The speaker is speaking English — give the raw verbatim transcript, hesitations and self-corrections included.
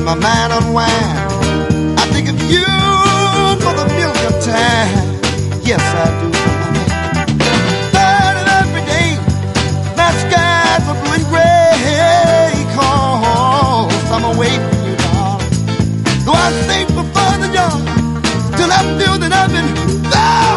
my mind unwind, I think of you for the millionth time. Yes, I do. Burning every day, my skies are blue and gray, 'cause I'm away from you, darling. Though I think for further young, till I feel that I've been